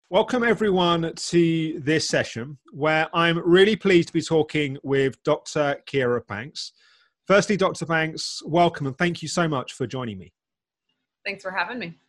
Welcome everyone to this session where I'm really pleased to be talking with Dr. Keira Banks. Firstly, Dr. Banks, welcome and thank you so much for joining me. Thanks for having me.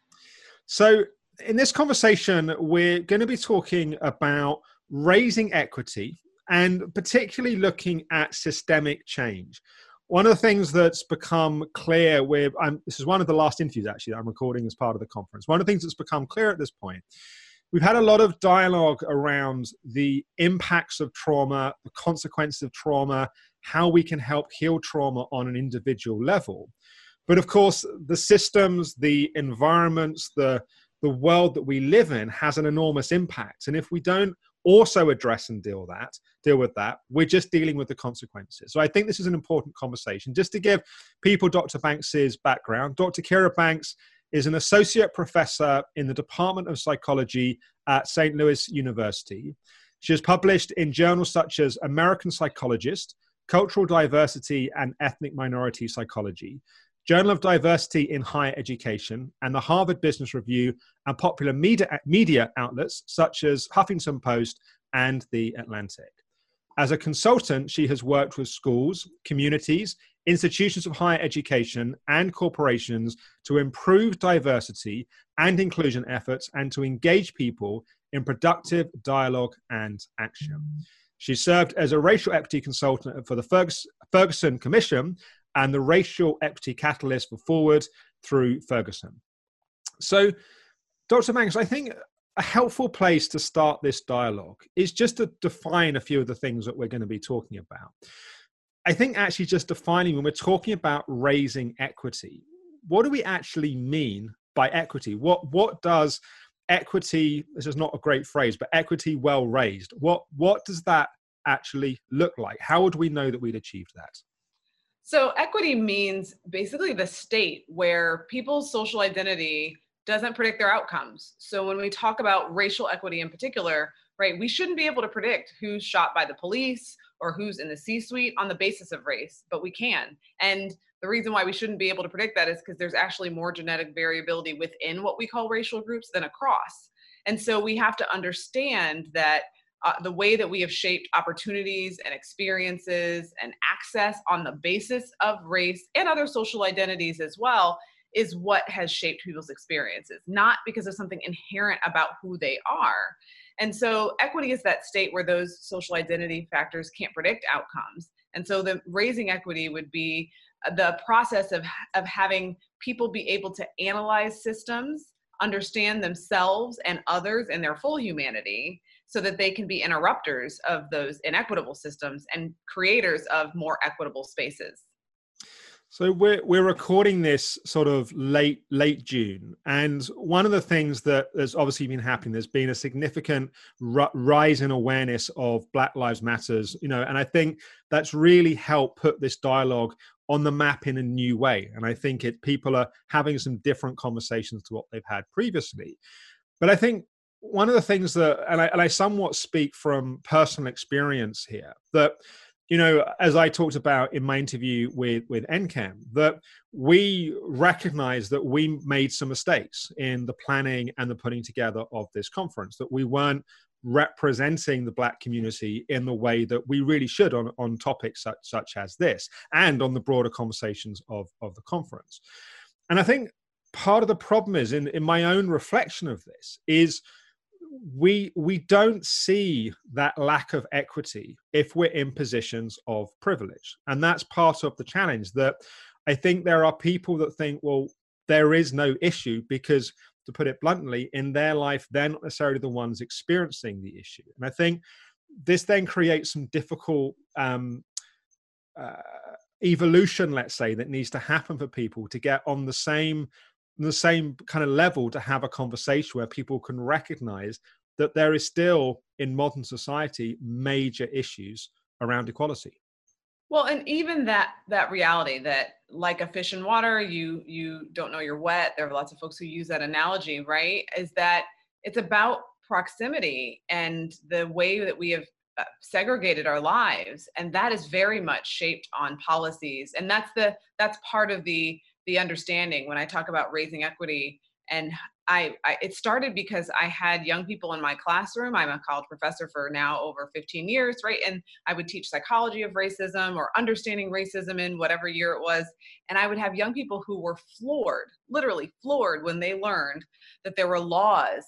So in this conversation, we're going to be talking about raising equity and particularly looking at systemic change. One of the things that's become clear this is one of the last interviews actually that I'm recording as part of the conference. One of the things that's become clear at this point, we've had a lot of dialogue around the impacts of trauma, the consequences of trauma, how we can help heal trauma on an individual level. But of course, the systems, the environments, the world that we live in has an enormous impact. And if we don't also address and deal with that, we're just dealing with the consequences. So I think this is an important conversation. Just to give people Dr. Banks's background, Dr. Keira Banks is an associate professor in the Department of Psychology at St. Louis University. She has published in journals such as American Psychologist, Cultural Diversity and Ethnic Minority Psychology, Journal of Diversity in Higher Education, and the Harvard Business Review, and popular media outlets such as Huffington Post and The Atlantic. As a consultant, she has worked with schools, communities, institutions of higher education, and corporations to improve diversity and inclusion efforts and to engage people in productive dialogue and action. She served as a racial equity consultant for the Ferguson Commission and the Racial Equity Catalyst for Forward through Ferguson. So, Dr. Banks, I think a helpful place to start this dialogue is just to define a few of the things that we're going to be talking about. I think actually just defining when we're talking about raising equity, what do we actually mean by equity? What does equity, this is not a great phrase, but equity well raised, what does that actually look like? How would we know that we'd achieved that? So equity means basically the state where people's social identity doesn't predict their outcomes. So when we talk about racial equity in particular, right, we shouldn't be able to predict who's shot by the police or who's in the C-suite on the basis of race, but we can. And the reason why we shouldn't be able to predict that is because there's actually more genetic variability within what we call racial groups than across. And so we have to understand that the way that we have shaped opportunities and experiences and access on the basis of race and other social identities as well is what has shaped people's experiences, not because of something inherent about who they are. And so equity is that state where those social identity factors can't predict outcomes. And so the raising equity would be the process of having people be able to analyze systems, understand themselves and others and their full humanity, so that they can be interrupters of those inequitable systems and creators of more equitable spaces. So we're recording this sort of late June, and one of the things that has obviously been happening, there's been a significant rise in awareness of Black Lives Matters, and I think that's really helped put this dialogue on the map in a new way. And I think people are having some different conversations to what they've had previously. But I think one of the things that, and I somewhat speak from personal experience here, that, as I talked about in my interview with NCAM, that we recognize that we made some mistakes in the planning and the putting together of this conference, that we weren't representing the Black community in the way that we really should on topics such as this and on the broader conversations of the conference. And I think part of the problem is, in my own reflection of this, is we don't see that lack of equity if we're in positions of privilege. And that's part of the challenge, that I think there are people that think, well, there is no issue because, to put it bluntly, in their life, they're not necessarily the ones experiencing the issue. And I think this then creates some difficult evolution, let's say, that needs to happen for people to get on the same kind of level, to have a conversation where people can recognize that there is still, in modern society, major issues around equality. Well, and even that reality that, like a fish in water, you don't know you're wet. There are lots of folks who use that analogy, right? Is that it's about proximity and the way that we have segregated our lives, and that is very much shaped on policies. And that's part of the understanding when I talk about raising equity And it started because I had young people in my classroom. I'm a college professor for now over 15 years, right? And I would teach psychology of racism or understanding racism in whatever year it was. And I would have young people who were floored, literally floored, when they learned that there were laws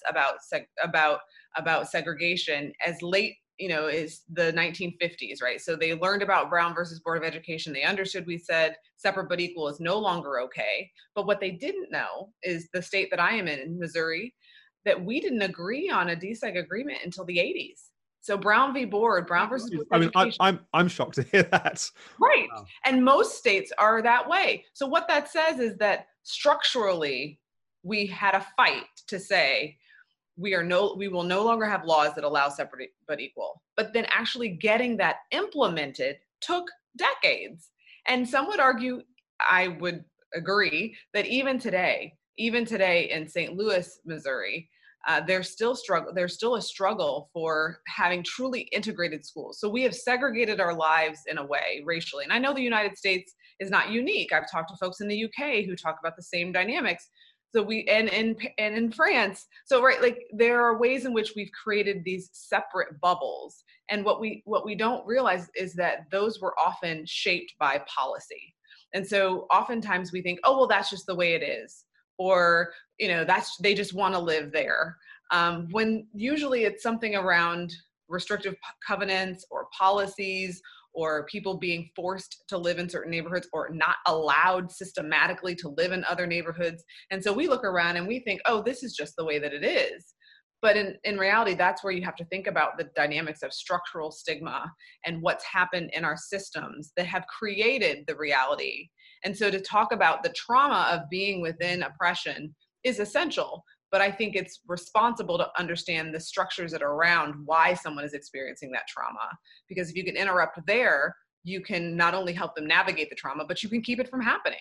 about segregation as late, is the 1950s, right? So they learned about Brown versus Board of Education. They understood we said separate but equal is no longer okay. But what they didn't know is the state that I am in Missouri, that we didn't agree on a deseg agreement until the 80s. So Brown versus Board of Education. I'm shocked to hear that. Right. Wow. And most states are that way. So what that says is that structurally, we had a fight to say, we will no longer have laws that allow separate but equal. But then actually getting that implemented took decades. And some would argue, I would agree, that even today in St. Louis, Missouri, there's still a struggle for having truly integrated schools. So we have segregated our lives in a way racially. And I know the United States is not unique. I've talked to folks in the UK who talk about the same dynamics. So and in France, so right, like there are ways in which we've created these separate bubbles. And what we don't realize is that those were often shaped by policy. And so oftentimes we think, oh, well, that's just the way it is. Or, they just want to live there. When usually it's something around restrictive covenants or policies, or people being forced to live in certain neighborhoods or not allowed systematically to live in other neighborhoods. And so we look around and we think, oh, this is just the way that it is. But in reality, that's where you have to think about the dynamics of structural stigma and what's happened in our systems that have created the reality. And so to talk about the trauma of being within oppression is essential. But I think it's responsible to understand the structures that are around why someone is experiencing that trauma. Because if you can interrupt there, you can not only help them navigate the trauma, but you can keep it from happening.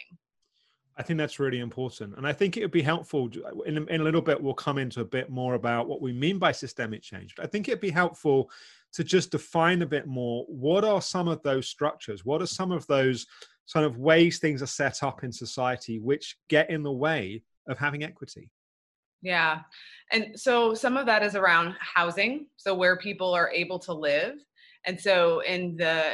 I think that's really important. And I think it would be helpful, in a little bit, we'll come into a bit more about what we mean by systemic change. But I think it'd be helpful to just define a bit more, what are some of those structures? What are some of those sort of ways things are set up in society which get in the way of having equity? Yeah. And so some of that is around housing, so where people are able to live. And so in the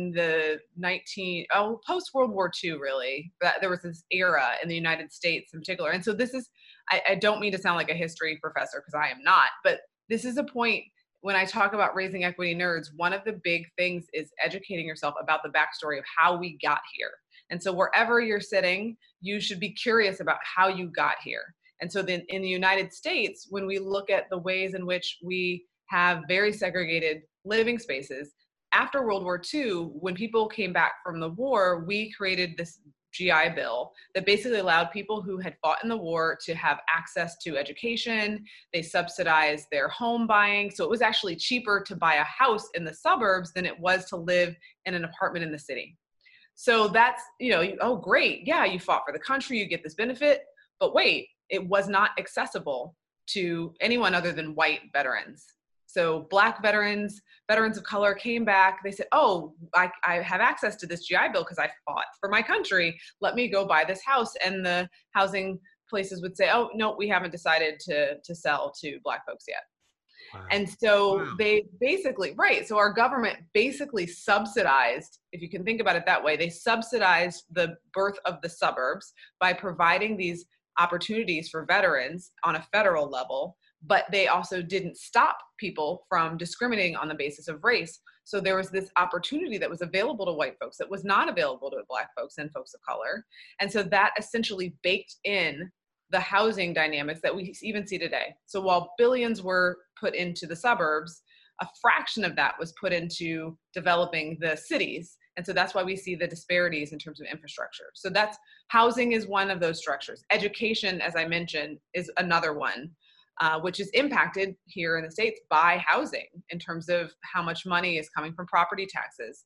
post World War II, really, there was this era in the United States in particular. And so this is, I don't mean to sound like a history professor, because I am not, but this is a point when I talk about raising equity nerds, one of the big things is educating yourself about the backstory of how we got here. And so wherever you're sitting, you should be curious about how you got here. And so then in the United States, when we look at the ways in which we have very segregated living spaces, after World War II, when people came back from the war, we created this GI Bill that basically allowed people who had fought in the war to have access to education. They subsidized their home buying. So it was actually cheaper to buy a house in the suburbs than it was to live in an apartment in the city. So that's, oh, great. Yeah, you fought for the country, you get this benefit. But wait, it was not accessible to anyone other than white veterans. So Black veterans of color came back. They said, oh, I have access to this GI Bill because I fought for my country. Let me go buy this house. And the housing places would say, oh, no, we haven't decided to sell to Black folks yet. Wow. And so they basically, right. So our government basically subsidized, if you can think about it that way, they subsidized the birth of the suburbs by providing these opportunities for veterans on a federal level, but they also didn't stop people from discriminating on the basis of race. So there was this opportunity that was available to white folks that was not available to Black folks and folks of color. And so that essentially baked in the housing dynamics that we even see today. So while billions were put into the suburbs, a fraction of that was put into developing the cities. And so that's why we see the disparities in terms of infrastructure. So that's, housing is one of those structures. Education, as I mentioned, is another one, which is impacted here in the States by housing in terms of how much money is coming from property taxes.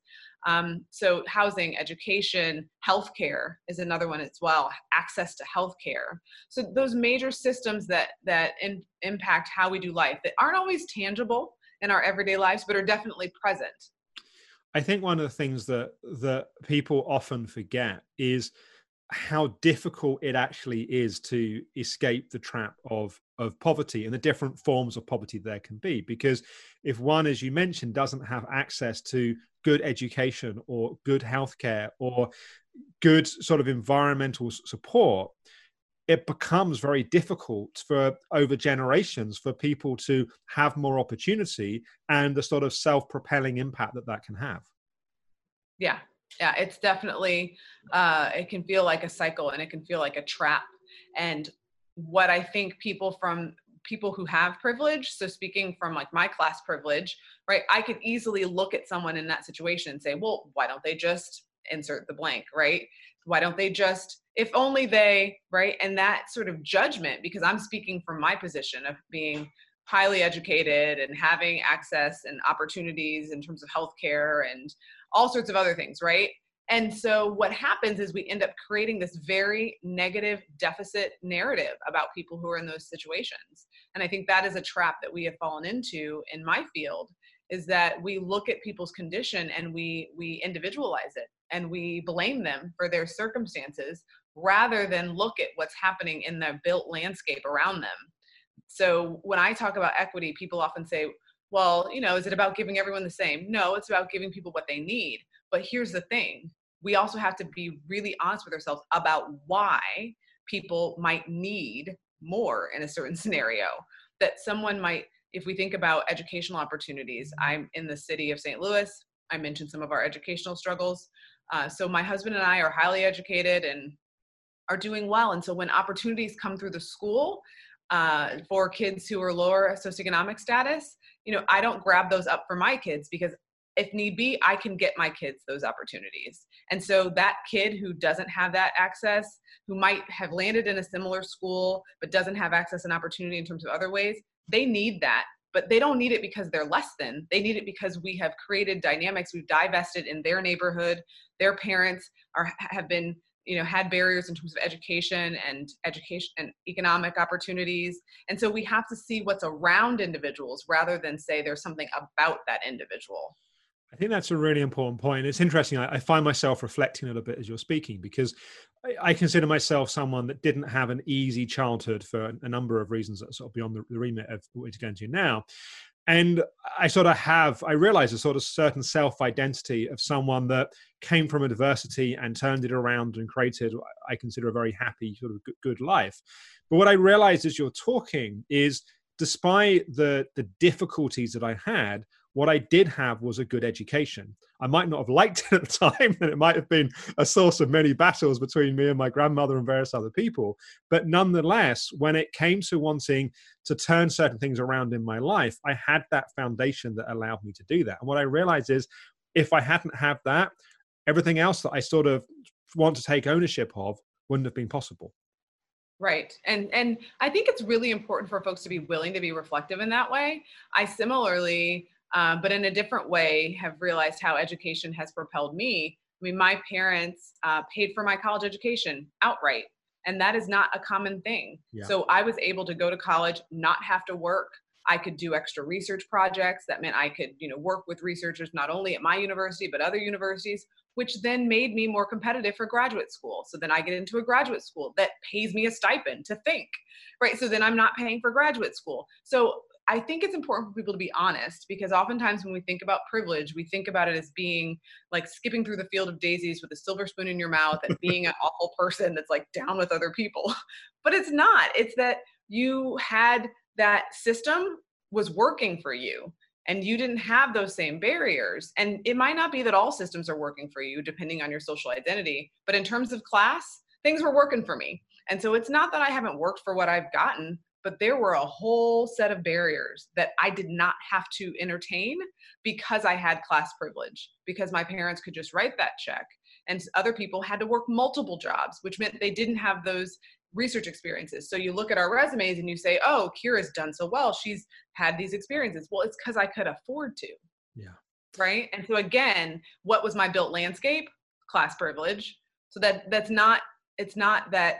So housing, education, healthcare is another one as well, access to healthcare. So those major systems that impact how we do life that aren't always tangible in our everyday lives, but are definitely present. I think one of the things that people often forget is how difficult it actually is to escape the trap of poverty and the different forms of poverty there can be. Because if one, as you mentioned, doesn't have access to good education or good healthcare or good sort of environmental support, it becomes very difficult for over generations for people to have more opportunity and the sort of self-propelling impact that that can have. Yeah. Yeah. It's definitely, it can feel like a cycle and it can feel like a trap. And what I think people who have privilege, so speaking from like my class privilege, right, I could easily look at someone in that situation and say, well, why don't they just insert the blank, right? Why don't they just, if only they, right? And that sort of judgment, because I'm speaking from my position of being highly educated and having access and opportunities in terms of healthcare and all sorts of other things, right? And so what happens is we end up creating this very negative deficit narrative about people who are in those situations. And I think that is a trap that we have fallen into in my field, is that we look at people's condition and we individualize it and we blame them for their circumstances rather than look at what's happening in the built landscape around them. So when I talk about equity, people often say, well, is it about giving everyone the same? No, it's about giving people what they need. But here's the thing. We also have to be really honest with ourselves about why people might need more in a certain scenario. That someone might, if we think about educational opportunities, I'm in the city of St. Louis. I mentioned some of our educational struggles. So my husband and I are highly educated and are doing well. And so when opportunities come through the school, for kids who are lower socioeconomic status, I don't grab those up for my kids because if need be, I can get my kids those opportunities. And so that kid who doesn't have that access, who might have landed in a similar school, but doesn't have access and opportunity in terms of other ways, they need that. But they don't need it because they're less than. They need it because we have created dynamics. We've divested in their neighborhood. Their parents have been had barriers in terms of education and economic opportunities. And so we have to see what's around individuals rather than say there's something about that individual. I think that's a really important point. It's interesting. I find myself reflecting a little bit as you're speaking, because I consider myself someone that didn't have an easy childhood for a number of reasons that are sort of beyond the remit of what we're going to now. And I realize a sort of certain self-identity of someone that came from adversity and turned it around and created, I consider, a very happy, sort of good life. But what I realized as you're talking is, despite the difficulties that I had, what I did have was a good education. I might not have liked it at the time, and it might have been a source of many battles between me and my grandmother and various other people. But nonetheless, when it came to wanting to turn certain things around in my life, I had that foundation that allowed me to do that. And what I realized is, if I hadn't had that, everything else that I sort of want to take ownership of wouldn't have been possible. Right. And I think it's really important for folks to be willing to be reflective in that way. I similarly, but in a different way, have realized how education has propelled me. I mean, my parents paid for my college education outright, and that is not a common thing. Yeah. So I was able to go to college, not have to work. I could do extra research projects. That meant I could, work with researchers not only at my university, but other universities, which then made me more competitive for graduate school. So then I get into a graduate school that pays me a stipend to think, right? So then I'm not paying for graduate school. So I think it's important for people to be honest, because oftentimes when we think about privilege, we think about it as being like skipping through the field of daisies with a silver spoon in your mouth and being an awful person that's like down with other people. But it's not. It's that you had that system was working for you and you didn't have those same barriers. And it might not be that all systems are working for you depending on your social identity, but in terms of class, things were working for me. And so it's not that I haven't worked for what I've gotten, but there were a whole set of barriers that I did not have to entertain because I had class privilege, because my parents could just write that check. And other people had to work multiple jobs, which meant they didn't have those research experiences. So you look at our resumes and you say, oh, Kira's done so well. She's had these experiences. Well, it's because I could afford to. Yeah. Right. And so again, what was my built landscape? Class privilege. So it's not that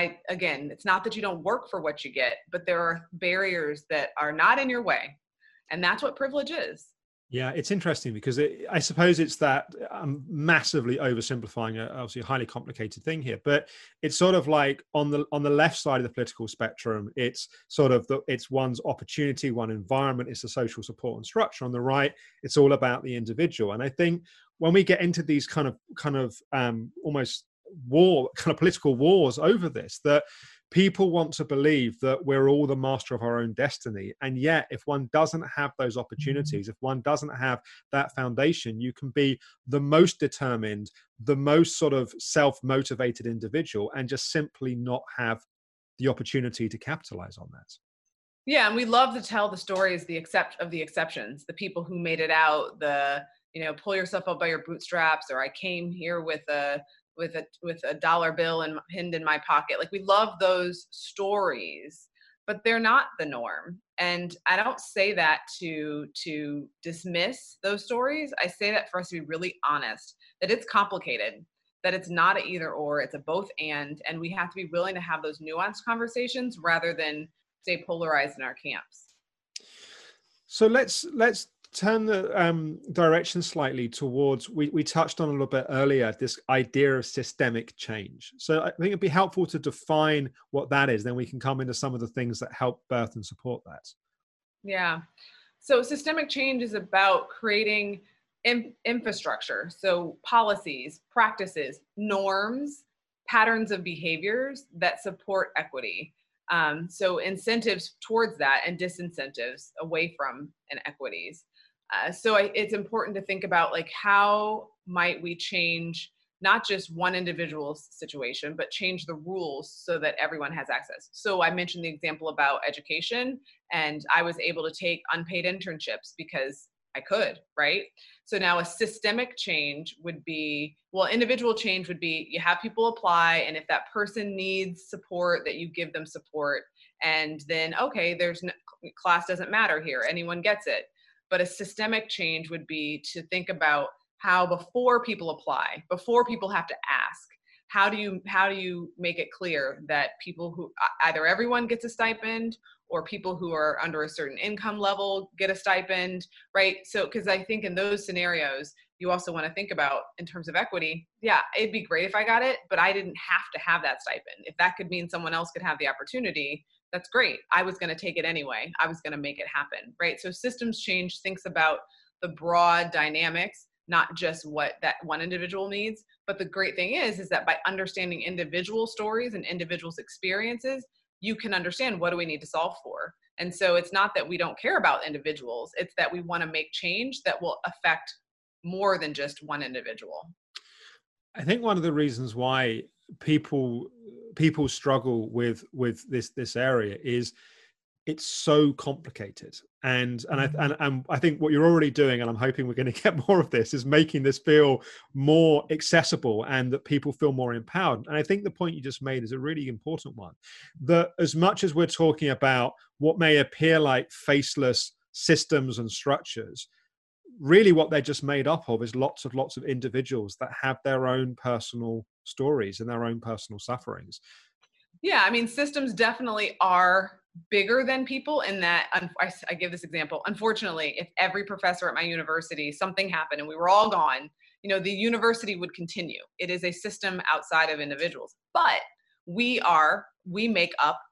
it's not that you don't work for what you get, but there are barriers that are not in your way. And that's what privilege is. Yeah, it's interesting because I suppose it's that I'm massively oversimplifying obviously a highly complicated thing here, but it's sort of like on the left side of the political spectrum, it's sort of it's one's opportunity, one environment, it's the social support and structure. On the right, it's all about the individual. And I think when we get into these kind of almost kind of political wars over this, that people want to believe that we're all the master of our own destiny. And yet, if one doesn't have those opportunities, if one doesn't have that foundation, you can be the most determined, the most sort of self-motivated individual and just simply not have the opportunity to capitalize on that. Yeah, and we love to tell the stories, the exceptions, the people who made it out, pull yourself up by your bootstraps, or I came here with a dollar bill and pinned in my pocket. Like, we love those stories, but they're not the norm. And I don't say that to dismiss those stories. I say that for us to be really honest, that it's complicated, that it's not an either or, it's a both and we have to be willing to have those nuanced conversations rather than stay polarized in our camps. So let's turn the direction slightly towards, we touched on a little bit earlier, this idea of systemic change. So I think it'd be helpful to define what that is, then we can come into some of the things that help birth and support that. Yeah. So systemic change is about creating infrastructure. So policies, practices, norms, patterns of behaviors that support equity. So incentives towards that and disincentives away from inequities. So it's important to think about, like, how might we change not just one individual's situation, but change the rules so that everyone has access. So I mentioned the example about education, and I was able to take unpaid internships because I could, right? So now a systemic change would be, well, individual change would be you have people apply, and if that person needs support, that you give them support. And then, okay, class doesn't matter here. Anyone gets it. But a systemic change would be to think about how, before people apply, before people have to ask, how do you make it clear that people who, either everyone gets a stipend, or people who are under a certain income level get a stipend, right? So, because I think in those scenarios, you also want to think about, in terms of equity, yeah, it'd be great if I got it, but I didn't have to have that stipend. If that could mean someone else could have the opportunity, that's great. I was going to take it anyway. I was going to make it happen, right? So systems change thinks about the broad dynamics, not just what that one individual needs. But the great thing is that by understanding individual stories and individuals' experiences, you can understand, what do we need to solve for? And so it's not that we don't care about individuals, it's that we want to make change that will affect more than just one individual. I think one of the reasons why people struggle with this area is it's so complicated, and I think what you're already doing, and I'm hoping we're going to get more of this, is making this feel more accessible and that people feel more empowered. And I think the point you just made is a really important one, that as much as we're talking about what may appear like faceless systems and structures, really what they're just made up of is lots of individuals that have their own personal stories and their own personal sufferings. Yeah, I mean, systems definitely are bigger than people in that, I give this example. Unfortunately, if every professor at my university, something happened and we were all gone, the university would continue. It is a system outside of individuals, but we make up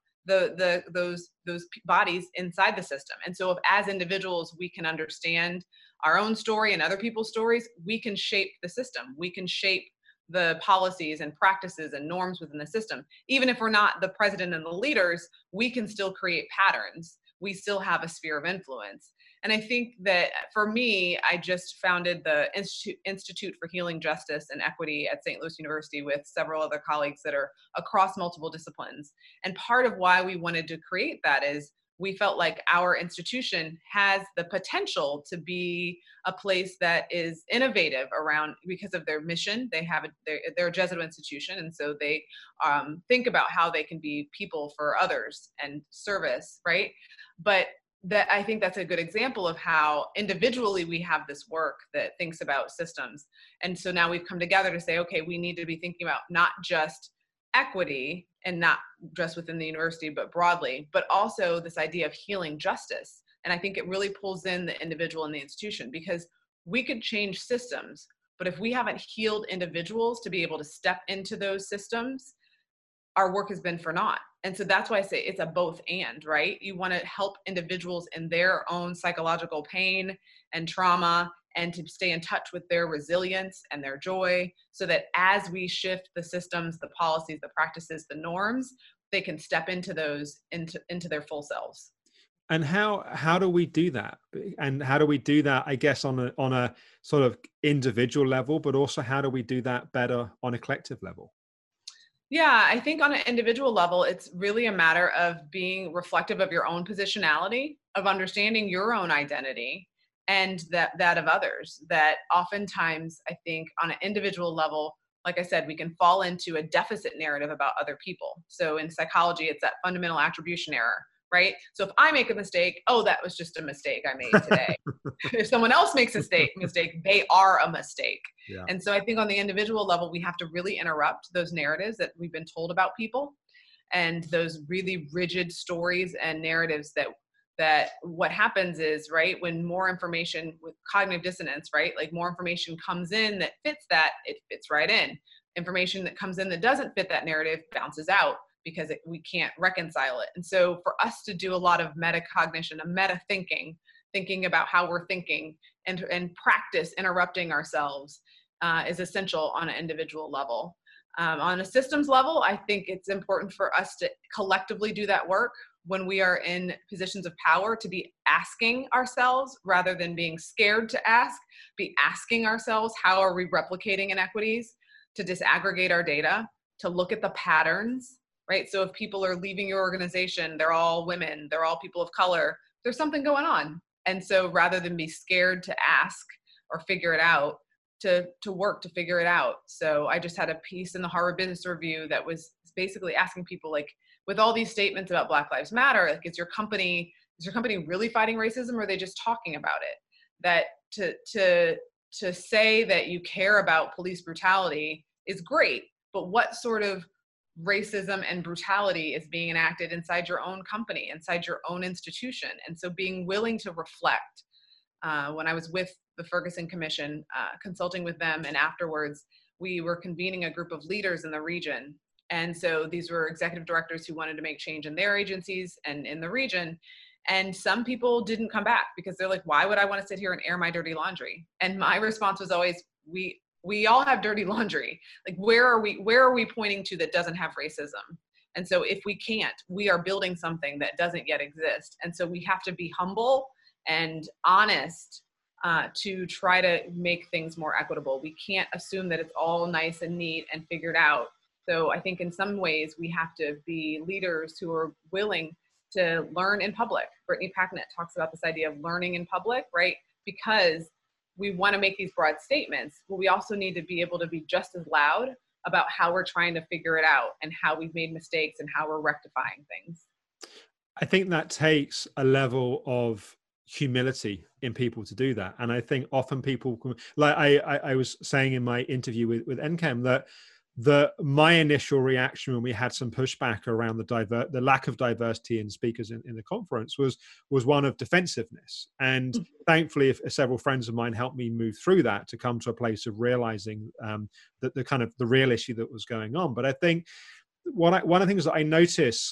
those bodies inside the system. And so if, as individuals, we can understand our own story and other people's stories, we can shape the system. We can shape the policies and practices and norms within the system. Even if we're not the president and the leaders, we can still create patterns. We still have a sphere of influence. And I think that, for me, I just founded the Institute for Healing Justice and Equity at St. Louis University with several other colleagues that are across multiple disciplines. And part of why we wanted to create that is we felt like our institution has the potential to be a place that is innovative around, because of their mission. They're a Jesuit institution, and so they think about how they can be people for others and service, right? But that, I think that's a good example of how individually we have this work that thinks about systems. And so now we've come together to say, okay, we need to be thinking about not just equity, and not just within the university, but broadly, but also this idea of healing justice. And I think it really pulls in the individual and the institution, because we could change systems, but if we haven't healed individuals to be able to step into those systems, our work has been for naught. And so that's why I say it's a both and, right? You want to help individuals in their own psychological pain and trauma, and to stay in touch with their resilience and their joy, so that as we shift the systems, the policies, the practices, the norms, they can step into those, into their full selves. And how do we do that? And how do we do that, I guess, on a sort of individual level, but also how do we do that better on a collective level? Yeah, I think on an individual level, it's really a matter of being reflective of your own positionality, of understanding your own identity, and that of others. That oftentimes, I think on an individual level, like I said, we can fall into a deficit narrative about other people. So in psychology, it's that fundamental attribution error, right? So if I make a mistake, oh, that was just a mistake I made today. If someone else makes a mistake, they are a mistake. Yeah. And so I think on the individual level, we have to really interrupt those narratives that we've been told about people, and those really rigid stories and narratives that what happens is, right, when more information with cognitive dissonance, right, like more information comes in that fits that, it fits right in. Information that comes in that doesn't fit that narrative bounces out, because we can't reconcile it. And so for us to do a lot of metacognition, a meta thinking about how we're thinking, and practice interrupting ourselves is essential on an individual level. On a systems level, I think it's important for us to collectively do that work when we are in positions of power, to be asking ourselves, rather than being scared to ask, be asking ourselves, how are we replicating inequities, to disaggregate our data, to look at the patterns, right? So if people are leaving your organization, they're all women, they're all people of color, there's something going on. And so rather than be scared to ask or figure it out, to work to figure it out. So I just had a piece in the Harvard Business Review that was basically asking people, like, with all these statements about Black Lives Matter, like, is your company really fighting racism, or are they just talking about it? That to say that you care about police brutality is great, but what sort of racism and brutality is being enacted inside your own company, inside your own institution? And so being willing to reflect. When I was with the Ferguson Commission, consulting with them, and afterwards we were convening a group of leaders in the region. And so these were executive directors who wanted to make change in their agencies and in the region. And some people didn't come back because they're like, why would I want to sit here and air my dirty laundry? And my response was always, we all have dirty laundry. Like, where are we pointing to that doesn't have racism? And so if we can't, we are building something that doesn't yet exist. And so we have to be humble and honest to try to make things more equitable. We can't assume that it's all nice and neat and figured out. So I think in some ways we have to be leaders who are willing to learn in public. Brittany Packnett talks about this idea of learning in public, right? Because we want to make these broad statements, but we also need to be able to be just as loud about how we're trying to figure it out, and how we've made mistakes, and how we're rectifying things. I think that takes a level of humility in people to do that. And I think often people, like I was saying in my interview with NCAM, that my initial reaction when we had some pushback around the lack of diversity in speakers in the conference was one of defensiveness. And thankfully, several friends of mine helped me move through that to come to a place of realizing that the real issue that was going on. But I think one of the things that I notice,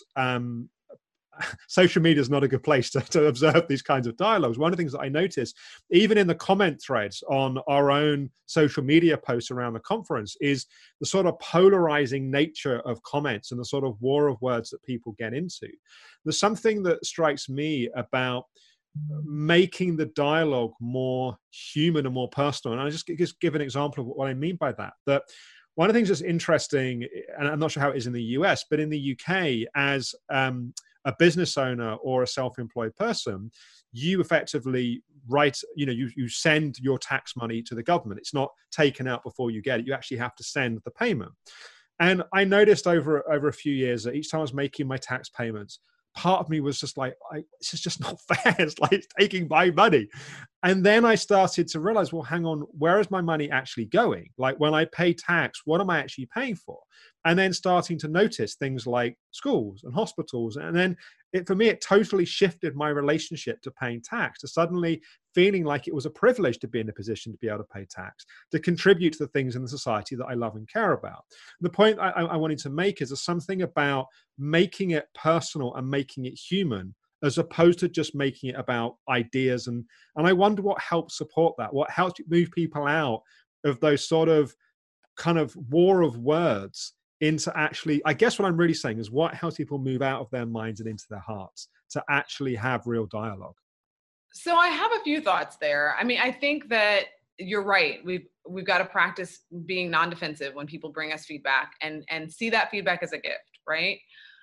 social media is not a good place to observe these kinds of dialogues. One of the things that I noticed, even in the comment threads on our own social media posts around the conference, is the sort of polarizing nature of comments and the sort of war of words that people get into. There's something that strikes me about making the dialogue more human and more personal. And I'll just give an example of what I mean by that. That one of the things that's interesting, and I'm not sure how it is in the US, but in the UK, as a business owner or a self-employed person, you effectively you send your tax money to the government. It's not taken out before you get it. You actually have to send the payment. And I noticed over a few years that each time I was making my tax payments, part of me was just like, this is just not fair. It's like it's taking my money. And then I started to realize, well, hang on, where is my money actually going? Like, when I pay tax, what am I actually paying for? And then starting to notice things like schools and hospitals. And then for me, it totally shifted my relationship to paying tax, to suddenly feeling like it was a privilege to be in a position to be able to pay tax, to contribute to the things in the society that I love and care about. The point I wanted to make is there's something about making it personal and making it human, as opposed to just making it about ideas. And I wonder what helps support that, what helps move people out of those sort of kind of war of words into actually, I guess what I'm really saying is what helps people move out of their minds and into their hearts to actually have real dialogue. So I have a few thoughts there. I mean, I think that you're right. We've got to practice being non-defensive when people bring us feedback and see that feedback as a gift, right?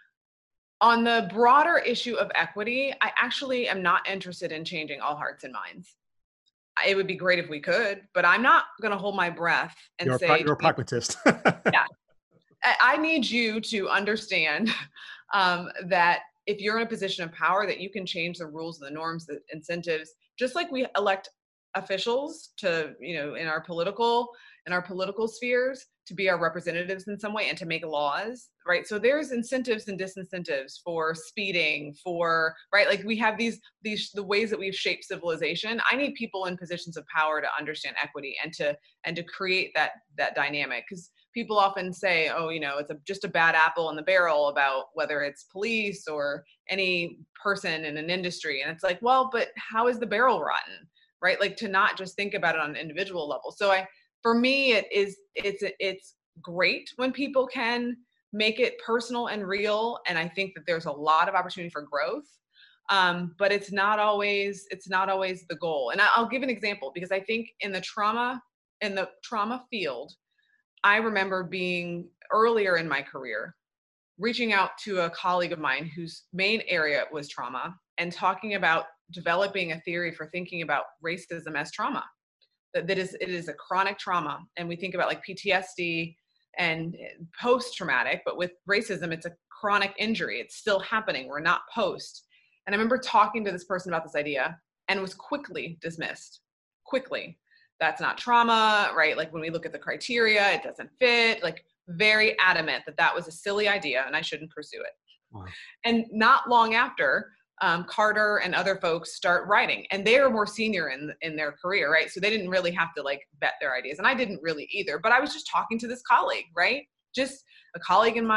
On the broader issue of equity, I actually am not interested in changing all hearts and minds. It would be great if we could, but I'm not going to hold my breath and You're a pragmatist. yeah, I need you to understand that if you're in a position of power, that you can change the rules, the norms, the incentives, just like we elect officials to, in our political spheres to be our representatives in some way and to make laws, right? So there's incentives and disincentives for speeding, for, right? Like we have the ways that we've shaped civilization. I need people in positions of power to understand equity and to create that dynamic. Because people often say, oh, it's just a bad apple in the barrel about whether it's police or any person in an industry. And it's like, well, but how is the barrel rotten, right? Like to not just think about it on an individual level. So for me, it's great when people can make it personal and real. And I think that there's a lot of opportunity for growth. But it's not always the goal. And I'll give an example, because I think in the trauma field, I remember being earlier in my career, reaching out to a colleague of mine whose main area was trauma and talking about developing a theory for thinking about racism as trauma. It is a chronic trauma. And we think about like PTSD and post-traumatic, but with racism, it's a chronic injury. It's still happening. We're not post. And I remember talking to this person about this idea and was quickly dismissed. Quickly. That's not trauma, right? Like when we look at the criteria, it doesn't fit, like very adamant that was a silly idea and I shouldn't pursue it. Wow. And not long after, Carter and other folks start writing, and they are more senior in their career, right? So they didn't really have to like vet their ideas, and I didn't really either. But I was just talking to this colleague, right? Just a colleague in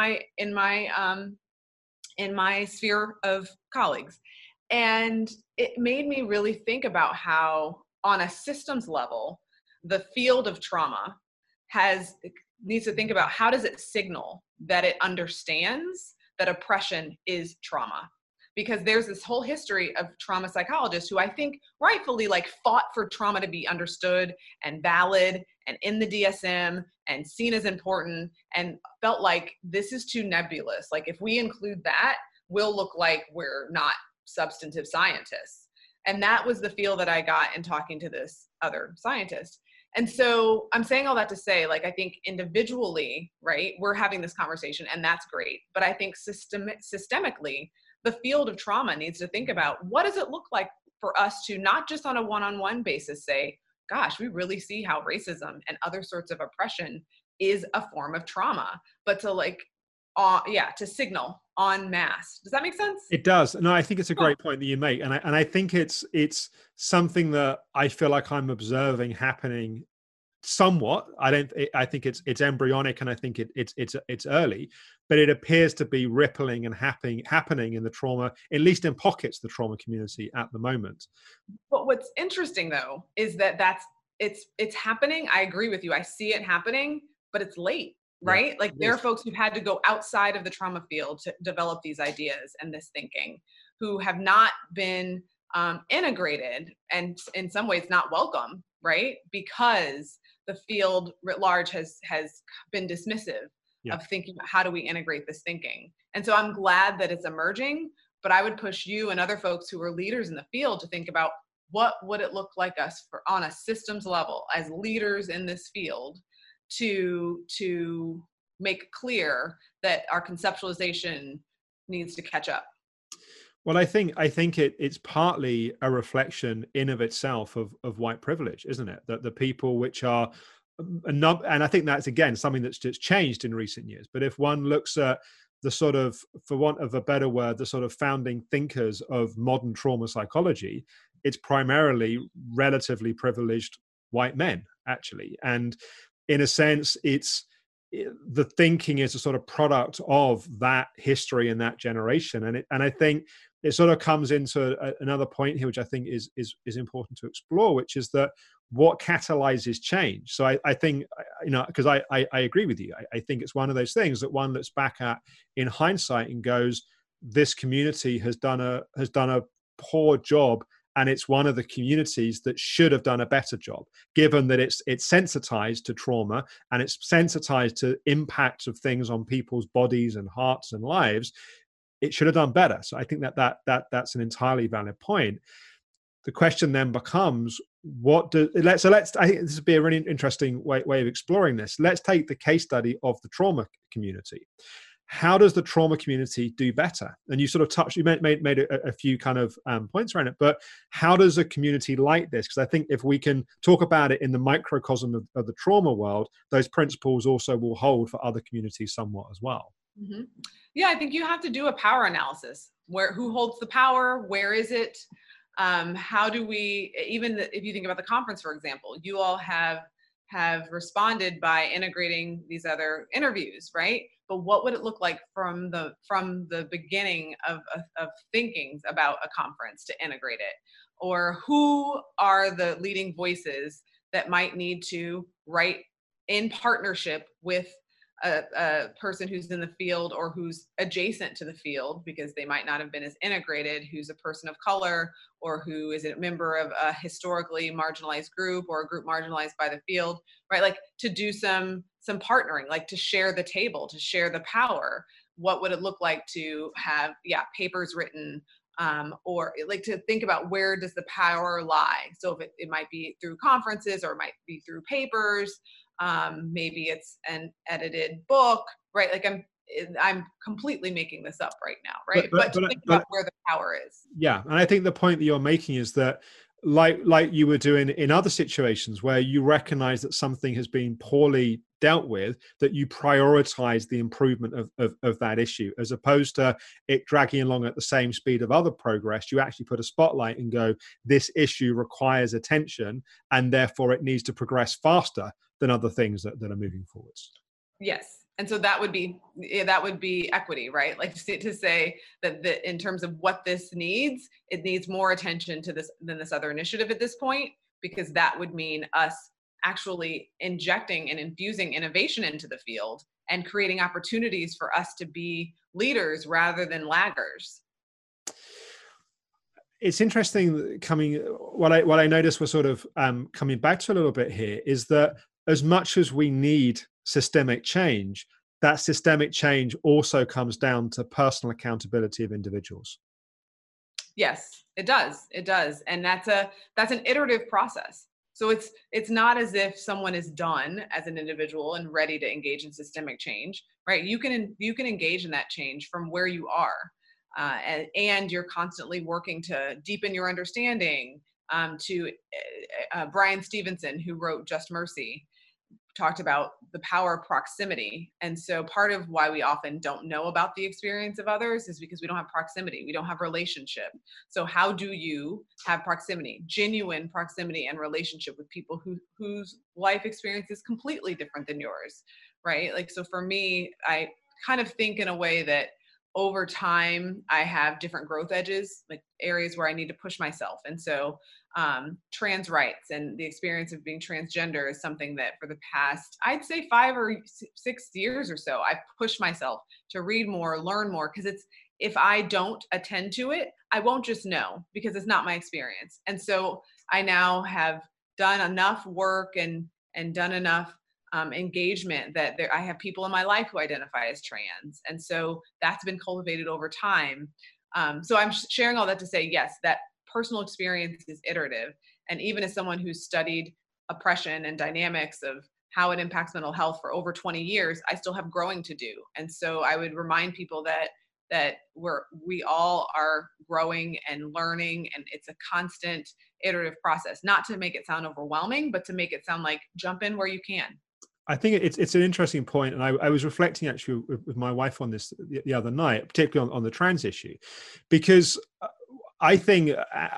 my sphere of colleagues, and it made me really think about how, on a systems level, the field of trauma needs to think about how does it signal that it understands that oppression is trauma. Because there's this whole history of trauma psychologists who I think rightfully like fought for trauma to be understood and valid and in the DSM and seen as important, and felt like this is too nebulous. Like if we include that, we'll look like we're not substantive scientists. And that was the feel that I got in talking to this other scientist. And so I'm saying all that to say, like, I think individually, right, we're having this conversation and that's great. But I think systemically, the field of trauma needs to think about what does it look like for us to not just on a one-on-one basis say, gosh, we really see how racism and other sorts of oppression is a form of trauma, but to like, to signal en masse. Does that make sense? It does. No, I think it's a great point that you make. And I think it's something that I feel like I'm observing happening somewhat. I think it's embryonic, and I think it's early, but it appears to be rippling and happening in the trauma, at least in pockets, the trauma community at the moment. But what's interesting though is that it's happening. I agree with you. I see it happening, but it's late, right? Yeah, like there are folks who've had to go outside of the trauma field to develop these ideas and this thinking, who have not been integrated and in some ways not welcome, right? Because the field writ large has been dismissive of thinking about how do we integrate this thinking. And so I'm glad that it's emerging, but I would push you and other folks who are leaders in the field to think about what would it look like us on a systems level as leaders in this field to make clear that our conceptualization needs to catch up. Well, I think it's partly a reflection in of itself of white privilege, isn't it? That the people which are, and I think that's again something that's just changed in recent years. But if one looks at the sort of, for want of a better word, the sort of founding thinkers of modern trauma psychology, it's primarily relatively privileged white men, actually. And in a sense, the thinking is a sort of product of that history and that generation. And I think it sort of comes into another point here, which I think is important to explore, which is that what catalyzes change. So I think, because I agree with you. I think it's one of those things that one looks back at in hindsight and goes, this community has done a poor job, and it's one of the communities that should have done a better job, given that it's sensitized to trauma and it's sensitized to impacts of things on people's bodies and hearts and lives. It should have done better. So I think that's an entirely valid point. The question then becomes, I think this would be a really interesting way of exploring this. Let's take the case study of the trauma community. How does the trauma community do better? And you sort of touched, you made a few kind of points around it, but how does a community like this? Because I think if we can talk about it in the microcosm of the trauma world, those principles also will hold for other communities somewhat as well. Mm-hmm. Yeah, I think you have to do a power analysis. Who holds the power? Where is it? How do we, if you think about the conference, for example, you all have responded by integrating these other interviews, right? But what would it look like from the beginning of thinking about a conference to integrate it? Or who are the leading voices that might need to write in partnership with a person who's in the field or who's adjacent to the field, because they might not have been as integrated, who's a person of color or who is a member of a historically marginalized group or a group marginalized by the field, right? Like to do some partnering, like to share the table, to share the power. What would it look like to have, papers written, or like to think about where does the power lie? So if it might be through conferences or it might be through papers. Maybe it's an edited book, right? Like I'm completely making this up right now, right? But to think about where the power is. Yeah, and I think the point that you're making is that, like you were doing in other situations where you recognize that something has been poorly dealt with, that you prioritize the improvement of that issue, as opposed to it dragging along at the same speed of other progress. You actually put a spotlight and go, this issue requires attention, and therefore it needs to progress faster than other things that are moving forwards. Yes. And so that would be equity, right? Like to say that in terms of what this needs, it needs more attention to this than this other initiative at this point, because that would mean us actually injecting and infusing innovation into the field and creating opportunities for us to be leaders rather than laggers. It's interesting what I noticed was sort of coming back to a little bit here is that as much as we need systemic change, that systemic change also comes down to personal accountability of individuals. Yes, it does. It does. And that's an iterative process. So it's not as if someone is done as an individual and ready to engage in systemic change, right? You can engage in that change from where you are. And you're constantly working to deepen your understanding. To Brian Stevenson, who wrote Just Mercy, talked about the power of proximity. And so part of why we often don't know about the experience of others is because we don't have proximity. We don't have relationship. So how do you have proximity, genuine proximity and relationship with people whose life experience is completely different than yours, right? Like, so for me, I kind of think in a way that over time, I have different growth edges, like areas where I need to push myself. And so trans rights and the experience of being transgender is something that for the past, I'd say 5 or 6 years or so, I've pushed myself to read more, learn more, because if I don't attend to it, I won't just know, because it's not my experience. And so I now have done enough work and done enough engagement that I have people in my life who identify as trans. And so that's been cultivated over time. So I'm sharing all that to say, yes, that personal experience is iterative. And even as someone who's studied oppression and dynamics of how it impacts mental health for over 20 years, I still have growing to do. And so I would remind people that we all are growing and learning, and it's a constant iterative process, not to make it sound overwhelming, but to make it sound like jump in where you can. I think it's an interesting point, and I was reflecting actually with my wife on this the other night, particularly on the trans issue, because I think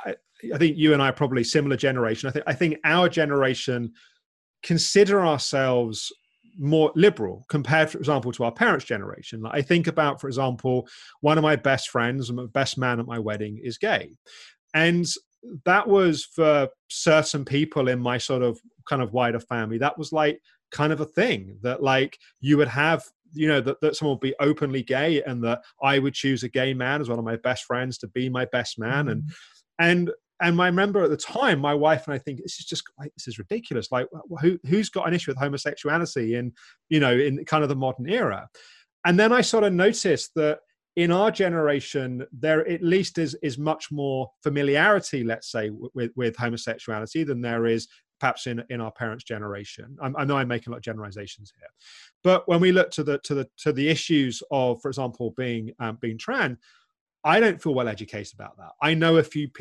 you and I are probably similar generation. I think our generation consider ourselves more liberal compared, for example, to our parents' generation. Like, I think about, for example, one of my best friends, my best man at my wedding, is gay, and that was for certain people in my sort of kind of wider family. That was like kind of a thing that like you would have, that someone would be openly gay and that I would choose a gay man as one of my best friends to be my best man. And I remember at the time, my wife and I think this is ridiculous. Like, who's got an issue with homosexuality in kind of the modern era? And then I sort of noticed that in our generation, there at least is much more familiarity, let's say, with homosexuality than there is perhaps in our parents' generation. I know I'm making a lot of generalizations here, but when we look to the issues of, for example, being trans, I don't feel well educated about that. I know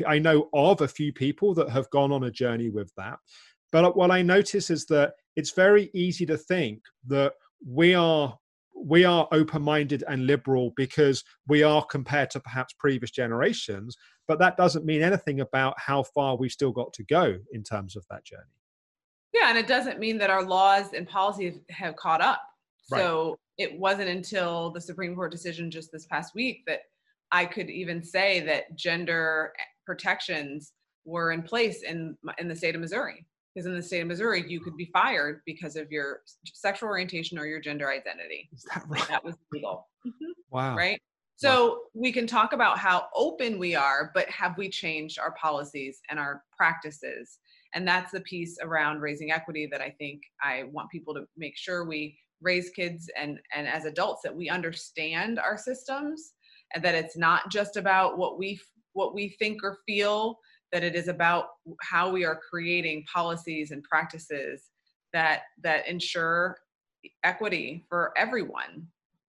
of a few people that have gone on a journey with that. But what I notice is that it's very easy to think that we are open-minded and liberal because we are compared to perhaps previous generations, but that doesn't mean anything about how far we've still got to go in terms of that journey. Yeah, and it doesn't mean that our laws and policies have caught up. Right. So it wasn't until the Supreme Court decision just this past week that I could even say that gender protections were in place in the state of Missouri. Because in the state of Missouri, you could be fired because of your sexual orientation or your gender identity. Is that right? That was legal. Wow. Right? So we can talk about how open we are, but have we changed our policies and our practices? And that's the piece around raising equity that I think I want people to make sure we raise kids and as adults that we understand our systems, and that it's not just about what we think or feel, that it is about how we are creating policies and practices that ensure equity for everyone.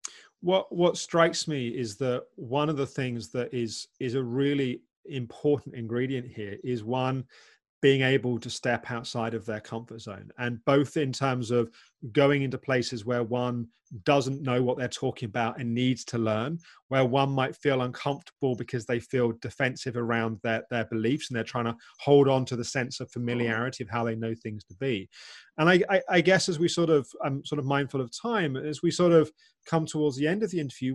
What strikes me is that one of the things that is a really important ingredient here is one, being able to step outside of their comfort zone, and both in terms of going into places where one doesn't know what they're talking about and needs to learn, where one might feel uncomfortable because they feel defensive around their beliefs and they're trying to hold on to the sense of familiarity of how they know things to be. And I guess as we I'm sort of mindful of time, as we sort of come towards the end of the interview,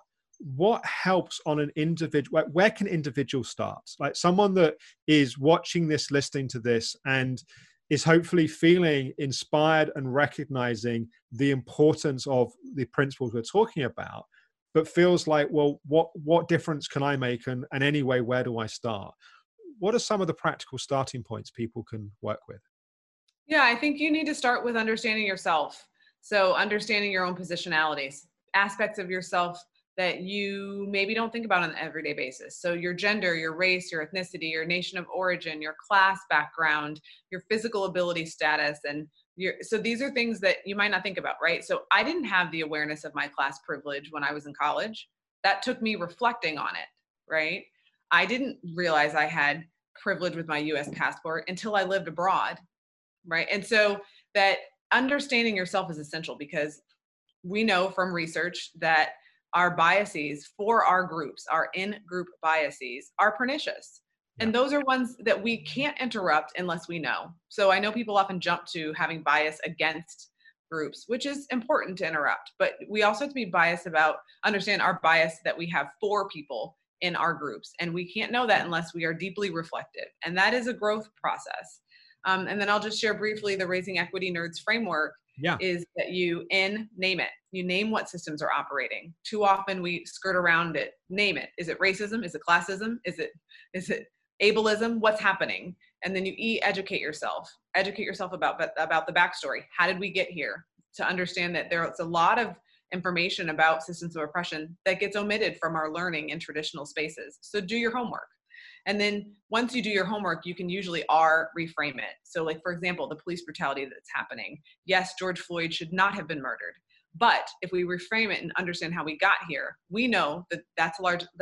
what helps on an individual? Where can individuals start? Like someone that is watching this, listening to this, and is hopefully feeling inspired and recognizing the importance of the principles we're talking about, but feels like, well, what difference can I make? And anyway, where do I start? What are some of the practical starting points people can work with? Yeah, I think you need to start with understanding yourself. So understanding your own positionalities, aspects of yourself that you maybe don't think about on an everyday basis. So your gender, your race, your ethnicity, your nation of origin, your class background, your physical ability status, and so these are things that you might not think about, right? So I didn't have the awareness of my class privilege when I was in college. That took me reflecting on it, right? I didn't realize I had privilege with my US passport until I lived abroad, right? And so that understanding yourself is essential, because we know from research that our biases for our groups, our in-group biases, are pernicious. Yeah. And those are ones that we can't interrupt unless we know. So I know people often jump to having bias against groups, which is important to interrupt. But we also have to be biased about, understand our bias that we have for people in our groups. And we can't know that unless we are deeply reflective. And that is a growth process. And then I'll just share briefly the Raising Equity Nerds framework. Yeah. Is that you name it. You name what systems are operating. Too often we skirt around it. Name it. Is it racism? Is it classism? Is it ableism? What's happening? And then you educate yourself. Educate yourself about the backstory. How did we get here? To understand that there's a lot of information about systems of oppression that gets omitted from our learning in traditional spaces. So do your homework. And then once you do your homework, you can usually reframe it. So like, for example, the police brutality that's happening. Yes, George Floyd should not have been murdered. But if we reframe it and understand how we got here, we know that that's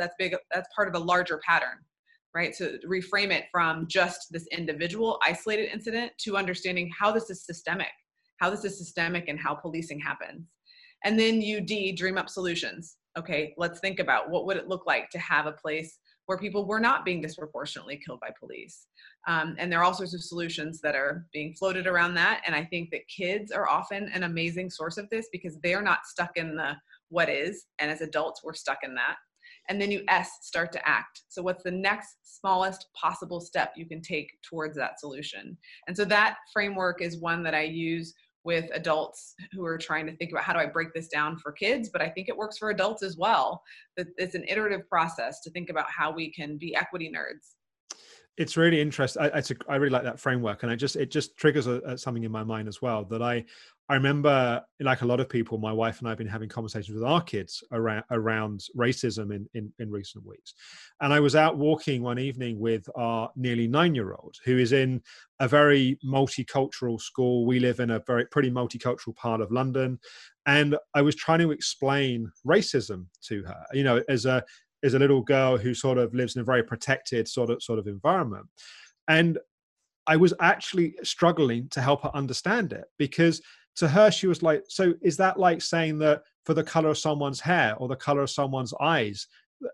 part of a larger pattern, right? So reframe it from just this individual isolated incident to understanding how this is systemic, how this is systemic and how policing happens. And then you dream up solutions. Okay, let's think about what would it look like to have a place where people were not being disproportionately killed by police. And there are all sorts of solutions that are being floated around that. And I think that kids are often an amazing source of this because they're not stuck in the what is. And as adults, we're stuck in that. And then you start to act. So what's the next smallest possible step you can take towards that solution? And so that framework is one that I use with adults who are trying to think about how do I break this down for kids, but I think it works for adults as well. That it's an iterative process to think about how we can be equity nerds. It's really interesting. I really like that framework, and it just triggers something in my mind as well. That I remember, like a lot of people, my wife and I have been having conversations with our kids around racism in recent weeks. And I was out walking one evening with our nearly 9-year-old, who is in a very multicultural school. We live in a pretty multicultural part of London, and I was trying to explain racism to her. You know, as a little girl who sort of lives in a very protected sort of environment. And I was actually struggling to help her understand it, because to her, she was like, so is that like saying that for the color of someone's hair or the color of someone's eyes,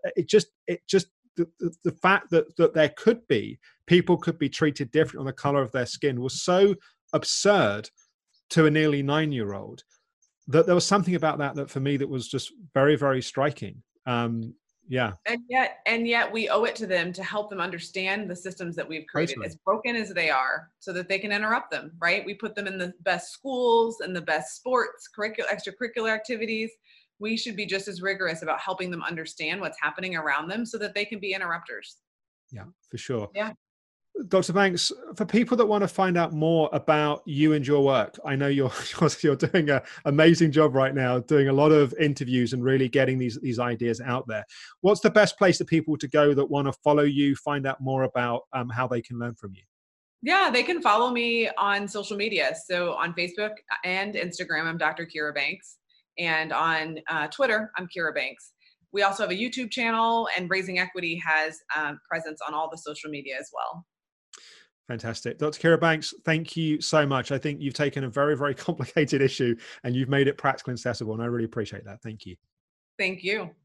the fact that there could be, people could be treated different on the color of their skin was so absurd to a nearly 9-year-old that there was something about that for me that was just very, very striking. Yeah. And yet we owe it to them to help them understand the systems that we've created, Totally. as broken as they are, so that they can interrupt them, right? We put them in the best schools and the best sports, extracurricular activities. We should be just as rigorous about helping them understand what's happening around them so that they can be interrupters. Yeah, for sure. Yeah. Dr. Banks, for people that want to find out more about you and your work, I know you're doing an amazing job right now, doing a lot of interviews and really getting these ideas out there. What's the best place for people to go that want to follow you, find out more about how they can learn from you? Yeah, they can follow me on social media. So on Facebook and Instagram, I'm Dr. Kira Banks. And on Twitter, I'm Kira Banks. We also have a YouTube channel, and Raising Equity has presence on all the social media as well. Fantastic. Dr. Kira Banks, thank you so much. I think you've taken a very, very complicated issue and you've made it practical and accessible, and I really appreciate that. Thank you. Thank you.